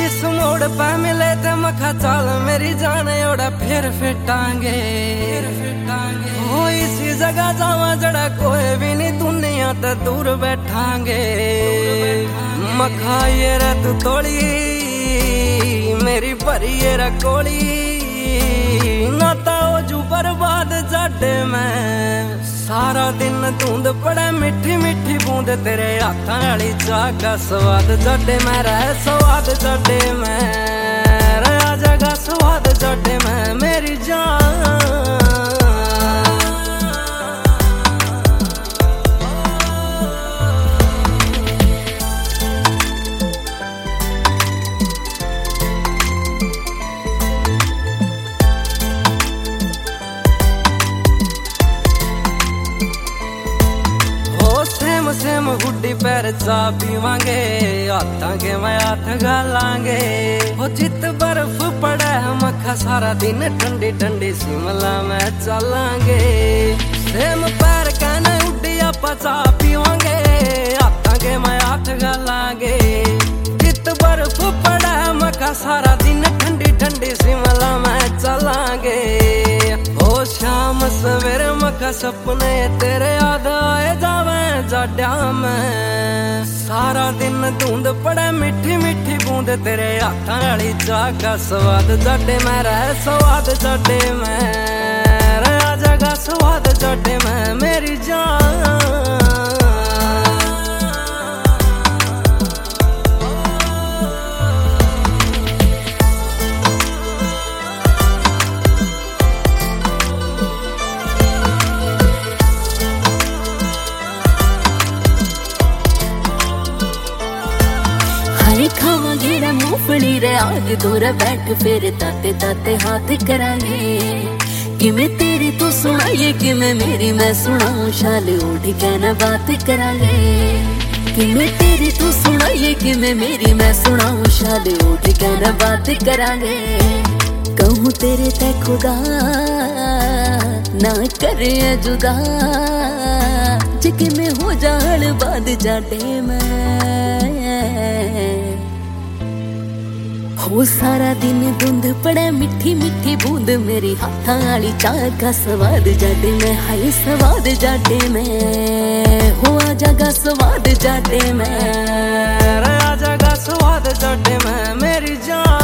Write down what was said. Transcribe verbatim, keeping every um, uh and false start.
जिस मोड़ पे मिले ते मखा चाल मेरी जान ओड़ा फिर फिटांगे हो इसी जगह जावा जड़ा कोई भी नहीं दुनिया ते दूर बैठांगे मखा ये रत तोड़ी मेरी भरी ये रकोड़ी नाता हो जू बर्बाद जाडे में सारा दिन धुंध पड़े मिठी मिठी बूंद तेरे हाथां वाली चाह का स्वाद जाडे में रह स्वाद जाडे में रहा जगा स्वाद जाडे में मेरी जान सेम गुड्डी पैर चा पीवांगे हाथां के मैं हाथ गालांगे हो जित बर्फ पड़े मखा सारा दिन ठंडी ठंडी शिमला में चलांगे सेम पैर कहने उड्डी आपा चा पीवांगे हाथां के मैं हाथ गालांगे जित बर्फ पड़े मखा सारा दिन ठंडी ठंडी शिमला में चलांगे हो शाम सवेरे मखा सपने तेरे याद आए जावे जाड्या में सारा दिन धुंध पड़े मिठी मिठी बूंद तेरे हाथां वाली चाह का स्वाद जाडे में रह स्वाद जाडे में रहा जगा स्वाद जाडे में मेरी जान खावा घेरा मूंगफली रे आग दूर बैठ फिर ताते ताते हाथ करांगे किमें तेरी तू सुनाइए किमें मेरी मैं सुनाऊं शाल उठ के न बात करांगे किमें तेरी तू सुनाइए किमें मेरी मैं सुनाऊं शाल उठ के न बात करांगे कहूँ तेरे ते खुदा ना करे जुदा जिके में हो जाल बाद जाडे में हो सारा दिन धुंध पड़े मिठी मिठी बूंद मेरी हाथां वाली चाह का स्वाद जाडे में हाय स्वाद जाडे में हो आ जागा स्वाद जाडे में रहा जगा स्वाद जाडे में मेरी जान